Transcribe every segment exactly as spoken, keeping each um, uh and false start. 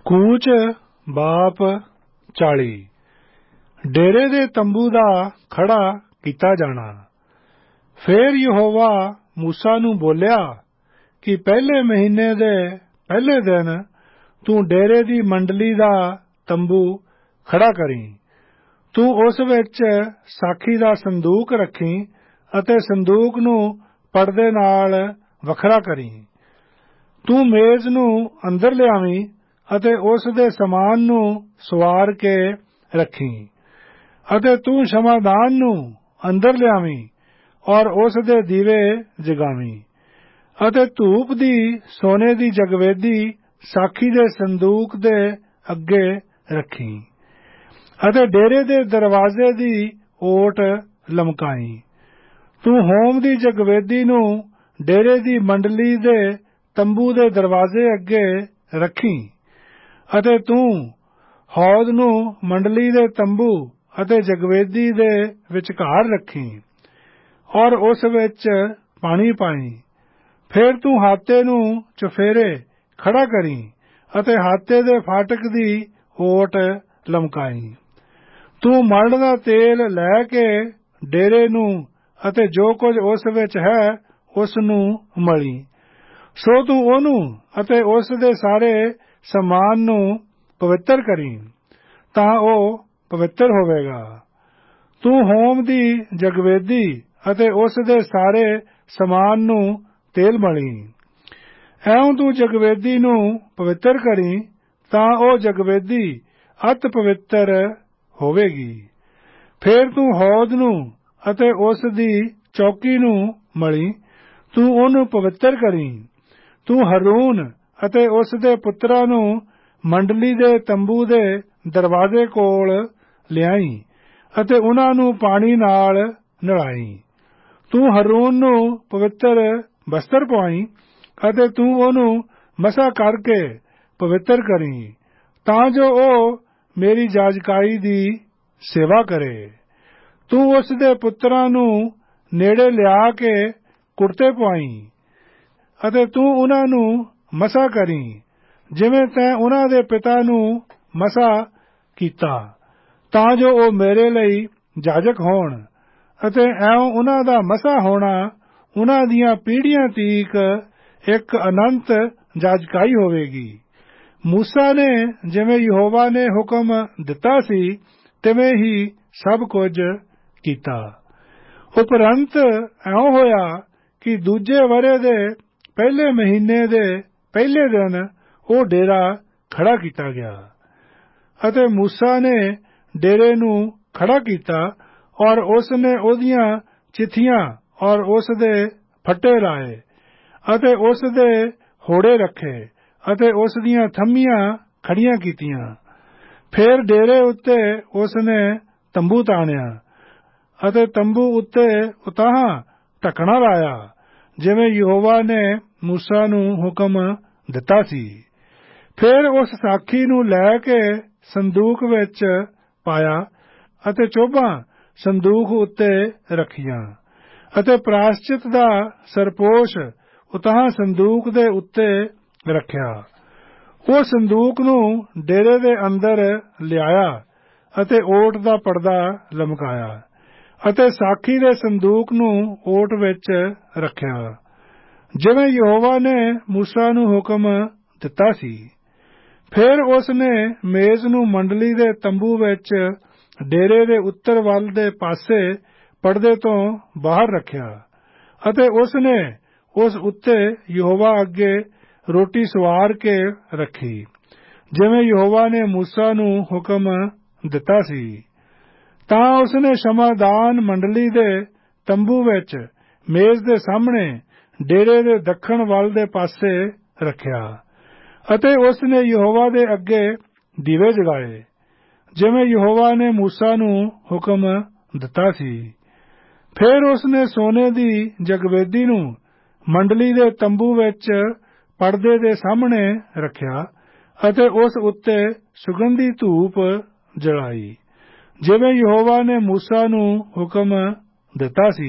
ਕੂਚ ਬਾਪ ਚਾਲੀ। ਡੇਰੇ ਦੇ ਤੰਬੂ ਦਾ ਖੜਾ ਕੀਤਾ ਜਾਣਾ। ਫੇਰ ਯਹੋਵਾ ਮੂਸਾ ਨੂੰ ਬੋਲਿਆ ਕਿ ਪਹਿਲੇ ਮਹੀਨੇ ਦੇ ਪਹਿਲੇ ਦਿਨ ਤੂੰ ਡੇਰੇ ਦੀ ਮੰਡਲੀ ਦਾ ਤੰਬੂ ਖੜਾ ਕਰੀਂ। ਤੂੰ ਉਸ ਵਿੱਚ ਸਾਖੀ ਦਾ ਸੰਦੂਕ ਰੱਖੀਂ ਅਤੇ ਸੰਦੂਕ ਨੂੰ ਪਰਦੇ ਨਾਲ ਵੱਖਰਾ ਕਰੀਂ। ਤੂੰ ਮੇਜ਼ ਨੂੰ ਅੰਦਰ ਲਿਆਵੀਂ ਅਤੇ ਉਸ ਦੇ ਸਮਾਨ ਨੂੰ ਸਵਾਰ ਕੇ ਰੱਖੀਂ। ਅਤੇ ਤੂੰ ਸ਼ਮਾਦਾਨ ਨੂੰ ਅੰਦਰ ਲਿਆਵੀਂ ਔਰ ਉਸ ਦੇ ਦੀਵੇ ਜਗਾਵੀਂ। ਅਤੇ ਧੂਪ ਦੀ ਸੋਨੇ ਦੀ ਜਗਵੇਦੀ ਸਾਖੀ ਦੇ ਸੰਦੂਕ ਦੇ ਅੱਗੇ ਰੱਖੀਂ। ਅਤੇ ਡੇਰੇ ਦੇ ਦਰਵਾਜ਼ੇ ਦੀ ਓਟ ਲਮਕਾਈਂ। ਤੂੰ ਹੋਮ ਦੀ ਜਗਵੇਦੀ ਨੂੰ ਡੇਰੇ ਦੀ ਮੰਡਲੀ ਦੇ ਤੰਬੂ ਦੇ ਦਰਵਾਜ਼ੇ ਅੱਗੇ ਰੱਖੀਂ। ਅਤੇ ਤੂੰ ਹੌਦ ਨੂੰ ਮੰਡਲੀ ਦੇ ਤੰਬੂ ਅਤੇ ਜਗਵੇਦੀ ਦੇ ਵਿਚਕਾਰ ਰੱਖੀਂ ਔਰ ਉਸ ਵਿੱਚ ਪਾਣੀ ਪਾਈਂ। ਫੇਰ ਤੂੰ ਹਾਤੇ ਨੂੰ ਚੁਫੇਰੇ ਖੜਾ ਕਰੀਂ ਅਤੇ ਹਾਤੇ ਦੇ ਫਾਟਕ ਦੀ ਓਟ ਲਮਕਾਈਂ। ਤੂੰ ਮਲਣ ਦਾ ਤੇਲ ਲੈ ਕੇ ਡੇਰੇ ਨੂੰ ਅਤੇ ਜੋ ਕੁਝ ਉਸ ਵਿੱਚ ਹੈ ਉਸ ਨੂੰ ਮਲੀਂ। ਸੋ ਤੂੰ ਉਹਨੂੰ ਅਤੇ ਉਸ ਦੇ ਸਾਰੇ ਸਮਾਨ ਨੂੰ ਪਵਿੱਤਰ ਕਰੀਂ ਤਾਂ ਉਹ ਪਵਿੱਤਰ ਹੋਵੇਗਾ। ਤੂੰ ਹੋਮ ਦੀ ਜਗਵੇਦੀ ਅਤੇ ਉਸ ਦੇ ਸਾਰੇ ਸਮਾਨ ਨੂੰ ਤੇਲ ਮਲੀਂ। ਐਉਂ ਤੂੰ ਜਗਵੇਦੀ ਨੂੰ ਪਵਿੱਤਰ ਕਰੀਂ ਤਾਂ ਉਹ ਜਗਵੇਦੀ ਅਤ ਪਵਿੱਤਰ ਹੋਵੇਗੀ। ਫੇਰ ਤੂੰ ਹੌਦ ਨੂੰ ਅਤੇ ਉਸ ਦੀ ਚੌਕੀ ਨੂੰ ਮਲੀਂ। ਤੂੰ ਉਹਨੂੰ ਪਵਿੱਤਰ ਕਰੀਂ। ਤੂੰ ਹਰੂਨ ਅਤੇ ਉਸ ਦੇ ਪੁੱਤਰਾਂ ਨੂੰ ਮੰਡਲੀ ਦੇ ਤੰਬੂ ਦੇ ਦਰਵਾਜ਼ੇ ਕੋਲ ਲਿਆਈਂ ਅਤੇ ਉਨ੍ਹਾਂ ਨੂੰ ਪਾਣੀ ਨਾਲ ਨਲਾਈਂ। ਤੂੰ ਹਰੂਨ ਨੂੰ ਪਵਿੱਤਰ ਬਸਤਰ ਪਵਾਈਂ ਅਤੇ ਤੂੰ ਉਹਨੂੰ ਮਸਾ ਕਰਕੇ ਪਵਿੱਤਰ ਕਰੀਂ ਤਾਂ ਜੋ ਉਹ ਮੇਰੀ ਜਾਜਕਾਈ ਦੀ ਸੇਵਾ ਕਰੇ। ਤੂੰ ਉਸ ਦੇ ਪੁੱਤਰਾਂ ਨੂੰ ਨੇੜੇ ਲਿਆ ਕੇ ਕੁੜਤੇ ਪਵਾਈਂ ਅਤੇ ਤੂੰ ਉਨ੍ਹਾਂ ਨੂੰ ਮਸਾ ਕਰੀਂ ਜਿਵੇਂ ਤੈਂ ਉਨ੍ਹਾਂ ਦੇ ਪਿਤਾ ਨੂੰ ਮਸਾ ਕੀਤਾ ਤਾਂ ਜੋ ਉਹ ਮੇਰੇ ਲਈ ਜਾਜਕ ਹੋਣ। ਅਤੇ ਐਉਂ ਉਨ੍ਹਾਂ ਦਾ ਮਸਾ ਹੋਣਾ ਉਨ੍ਹਾਂ ਦੀਆਂ ਪੀੜ੍ਹੀਆਂ ਤੀਕ ਇੱਕ ਅਨੰਤ ਜਾਜਕਾਈ ਹੋਵੇਗੀ। ਮੂਸਾ ਨੇ ਜਿਵੇਂ ਯਹੋਵਾ ਨੇ ਹੁਕਮ ਦਿੱਤਾ ਸੀ ਤਿਵੇਂ ਹੀ ਸਭ ਕੁਝ ਕੀਤਾ। ਉਪਰੰਤ ਐਉਂ ਹੋਇਆ ਕਿ ਦੂਜੇ ਵਰ੍ਹੇ ਦੇ ਪਹਿਲੇ ਮਹੀਨੇ ਦੇ ਪਹਿਲੇ ਦਿਨ ਉਹ ਡੇਰਾ ਖੜਾ ਕੀਤਾ ਗਿਆ। ਅਤੇ ਮੂਸਾ ਨੇ ਡੇਰੇ ਨੂੰ ਖੜਾ ਕੀਤਾ ਔਰ ਉਸ ਨੇ ਉਹਦੀਆਂ ਚਿੱਥੀਆਂ ਔਰ ਉਸ ਦੇ ਫੱਟੇ ਲਾਏ ਅਤੇ ਉਸ ਦੇ ਹੋੜੇ ਰੱਖੇ ਅਤੇ ਉਸ ਦੀਆਂ ਥੰਮੀਆਂ ਖੜੀਆਂ ਕੀਤੀਆਂ। ਫੇਰ ਡੇਰੇ ਉੱਤੇ ਉਸ ਨੇ ਤੰਬੂ ਤਾਣਿਆ ਅਤੇ ਤੰਬੂ ਉੱਤੇ ਉਤਾਹਾਂ ਢੱਕਣਾ ਲਾਇਆ ਜਿਵੇਂ ਯਹੋਵਾ ਨੇ ਮੂਸਾ ਨੂੰ ਹੁਕਮ ਦਿੱਤਾ ਸੀ। ਫੇਰ ਉਸ ਸਾਖੀ ਨੂੰ ਲੈ ਕੇ ਸੰਦੂਕ ਵਿੱਚ ਪਾਇਆ ਅਤੇ ਚੋਭਾਂ ਸੰਦੂਕ ਉੱਤੇ ਰੱਖੀਆਂ ਅਤੇ ਪ੍ਰਾਸ਼ਚਿਤ ਦਾ ਸਰਪੋਸ਼ ਉਤਾਹਾਂ ਸੰਦੂਕ ਦੇ ਉੱਤੇ ਰੱਖਿਆ। ਉਹ ਸੰਦੂਕ ਨੂੰ ਡੇਰੇ ਦੇ ਅੰਦਰ ਲਿਆਇਆ ਅਤੇ ਓਟ ਦਾ ਪਰਦਾ ਲਮਕਾਇਆ ਅਤੇ ਸਾਖੀ ਦੇ ਸੰਦੂਕ ਨੂੰ ਓਟ ਵਿੱਚ ਰੱਖਿਆ ਜਿਵੇਂ ਯਹੋਵਾ ਨੇ ਮੂਸਾ ਨੂੰ ਹੁਕਮ ਦਿੱਤਾ ਸੀ। ਫੇਰ ਉਸ ਨੇ ਮੇਜ਼ ਨੂੰ ਮੰਡਲੀ ਦੇ ਤੰਬੂ ਵਿੱਚ ਡੇਰੇ ਦੇ ਉੱਤਰ ਵੱਲ ਦੇ ਪਾਸੇ ਪਰਦੇ ਤੋਂ ਬਾਹਰ ਰੱਖਿਆ ਅਤੇ ਉਸ ਨੇ ਉਸ ਉੱਤੇ ਯਹੋਵਾ ਅੱਗੇ ਰੋਟੀ ਸਵਾਰ ਕੇ ਰੱਖੀ ਜਿਵੇਂ ਯਹੋਵਾ ਨੇ ਮੂਸਾ ਨੂੰ ਹੁਕਮ ਦਿੱਤਾ ਸੀ। ਤਾਂ ਉਸ ਨੇ ਸ਼ਮਾਦਾਨ ਮੰਡਲੀ ਦੇ ਤੰਬੂ ਵਿੱਚ ਮੇਜ਼ ਦੇ ਸਾਹਮਣੇ ਡੇਰੇ ਦੇ ਦੱਖਣ ਵੱਲ ਦੇ ਪਾਸੇ ਰੱਖਿਆ ਅਤੇ ਉਸ ਨੇ ਯਹੋਵਾ ਦੇ ਅੱਗੇ ਦੀਵੇ ਜਗਾਏ ਜਿਵੇਂ ਯਹੋਵਾ ਨੇ ਮੂਸਾ ਨੂੰ ਹੁਕਮ ਦਿੱਤਾ ਸੀ। ਫੇਰ ਉਸ ਨੇ ਸੋਨੇ ਦੀ ਜਗਵੇਦੀ ਨੂੰ ਮੰਡਲੀ ਦੇ ਤੰਬੂ ਵਿੱਚ ਪਰਦੇ ਦੇ ਸਾਹਮਣੇ ਰੱਖਿਆ ਅਤੇ ਉਸ ਉੱਤੇ ਸੁਗੰਧੀ ਧੂਪ ਜਲਾਈ ਜਿਵੇਂ ਯਹੋਵਾ ਨੇ ਮੂਸਾ ਨੂੰ ਹੁਕਮ ਦਿੱਤਾ ਸੀ।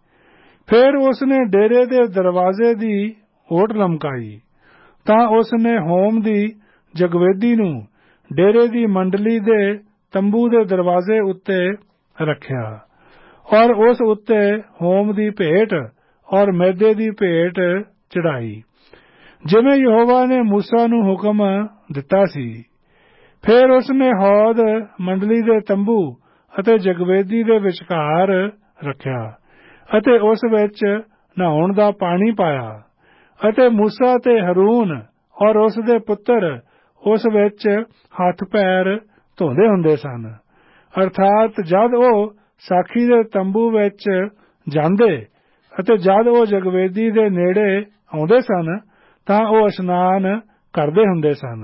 ਫੇਰ ਉਸ ਨੇ ਡੇਰੇ ਦੇ ਦਰਵਾਜ਼ੇ ਦੀ ਓਟ ਲਮਕਾਈ ਤਾਂ ਉਸ ਨੇ ਹੋਮ ਦੀ ਜਗਵੇਦੀ ਨੂੰ ਡੇਰੇ ਦੀ ਮੰਡਲੀ ਦੇ ਤੰਬੂ ਦੇ ਦਰਵਾਜ਼ੇ ਉੱਤੇ ਰੱਖਿਆ ਔਰ ਉਸ ਉੱਤੇ ਹੋਮ ਦੀ ਭੇਟ ਔਰ ਮੈਦੇ ਦੀ ਭੇਟ ਚੜਾਈ, ਜਿਵੇਂ ਯਹੋਵਾ ਨੇ ਮੂਸਾ ਨੂੰ ਹੁਕਮ ਦਿੱਤਾ ਸੀ। ਫਿਰ ਉਸਨੇ ਹੌਦ ਮੰਡਲੀ ਦੇ ਤੰਬੂ ਅਤੇ ਜਗਵੇਦੀ ਦੇ ਵਿਚਕਾਰ ਰੱਖਿਆ ਅਤੇ ਉਸ ਵਿੱਚ ਨਹਾਉਣ ਦਾ ਪਾਣੀ ਪਾਇਆ ਅਤੇ ਮੂਸਾ ਤੇ ਹਰੂਨ ਔਰ ਉਸ ਦੇ ਪੁੱਤਰ ਉਸ ਵਿੱਚ ਹੱਥ ਪੈਰ ਧੋਂਦੇ ਹੁੰਦੇ ਸਨ। ਅਰਥਾਤ ਜਦ ਉਹ ਸਾਖੀ ਦੇ ਤੰਬੂ ਵਿੱਚ ਜਾਂਦੇ ਅਤੇ ਜਦ ਉਹ ਜਗਵੇਦੀ ਦੇ ਨੇੜੇ ਆਉਂਦੇ ਸਨ ਤਾਂ ਉਹ ਇਸ਼ਨਾਨ ਕਰਦੇ ਹੁੰਦੇ ਸਨ,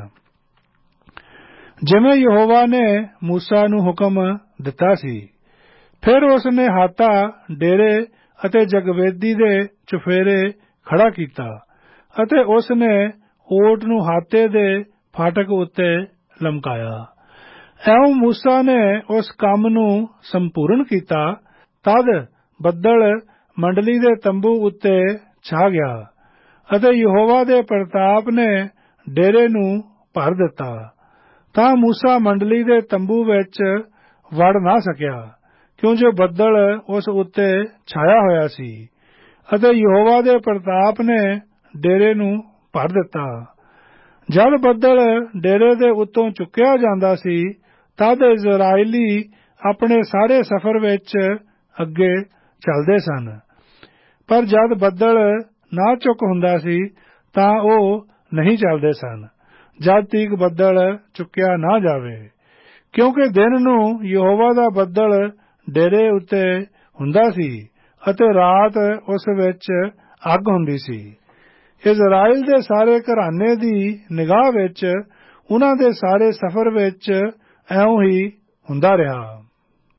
ਜਿਵੇਂ ਯਹੋਵਾ ਨੇ ਮੂਸਾ ਨੂੰ ਹੁਕਮ ਦਿੱਤਾ ਸੀ। ਫਿਰ ਉਸਨੇ ਹਾਤਾ ਡੇਰੇ ਅਤੇ ਜਗਵੇਦੀ ਦੇ ਚੁਫੇਰੇ ਖੜਾ ਕੀਤਾ ਅਤੇ ਉਸਨੇ ਓਟ ਨੂੰ ਹਾਤੇ ਦੇ ਫਾਟਕ ਉੱਤੇ ਲਮਕਾਇਆ। ਐਉਂ ਮੂਸਾ ਨੇ ਉਸ ਕੰਮ ਨੂੰ ਸੰਪੂਰਨ ਕੀਤਾ। ਤਦ ਬੱਦਲ ਮੰਡਲੀ ਦੇ ਤੰਬੂ ਉੱਤੇ ਛਾ ਗਿਆ ਅਤੇ ਯਹੋਵਾ ਦੇ ਪ੍ਰਤਾਪ ਨੇ ਡੇਰੇ ਨੂੰ ਭਰ ਦਿੱਤਾ, ਤਾਂ ਮੂਸਾ ਮੰਡਲੀ ਦੇ ਤੰਬੂ ਵਿੱਚ ਵੜ ਨਾ ਸਕਿਆ, ਕਿਉਂ ਜੋ ਬੱਦਲ ਉਸ ਉੱਤੇ ਛਾਇਆ ਹੋਇਆ ਸੀ ਅਤੇ ਯਹੋਵਾ ਦੇ ਪ੍ਰਤਾਪ ਨੇ ਡੇਰੇ ਨੂੰ ਭਰ ਦਿੱਤਾ। ਜਦ ਬੱਦਲ ਡੇਰੇ ਦੇ ਉੱਤੋਂ ਚੁੱਕਿਆ ਜਾਂਦਾ ਸੀ ਤਦ ਇਜ਼ਰਾਇਲੀ ਆਪਣੇ ਸਾਰੇ ਸਫ਼ਰ ਵਿੱਚ ਅੱਗੇ ਚੱਲਦੇ ਸਨ, ਪਰ ਜਦ ਬੱਦਲ ਨਾ ਚੁੱਕ ਹੁੰਦਾ ਸੀ ਤਾਂ ਉਹ ਨਹੀਂ ਚੱਲਦੇ ਸਨ, ਜਦ ਤੀਕ ਬੱਦਲ ਚੁੱਕਿਆ ਨਾ ਜਾਵੇ, ਕਿਉਂਕਿ ਦਿਨ ਨੂੰ ਯਹੋਵਾ ਦਾ ਬੱਦਲ ਡੇਰੇ ਉੱਤੇ ਹੁੰਦਾ ਸੀ ਅਤੇ ਰਾਤ ਉਸ ਵਿੱਚ ਅੱਗ ਹੁੰਦੀ ਸੀ। ਇਜ਼ਰਾਇਲ ਦੇ ਸਾਰੇ ਘਰਾਨੇ ਦੀ ਨਿਗਾਹ ਵਿੱਚ ਉਹਨਾਂ ਦੇ ਸਾਰੇ ਸਫ਼ਰ ਵਿੱਚ ਇਉਂ ਹੀ ਹੁੰਦਾ ਰਿਹਾ।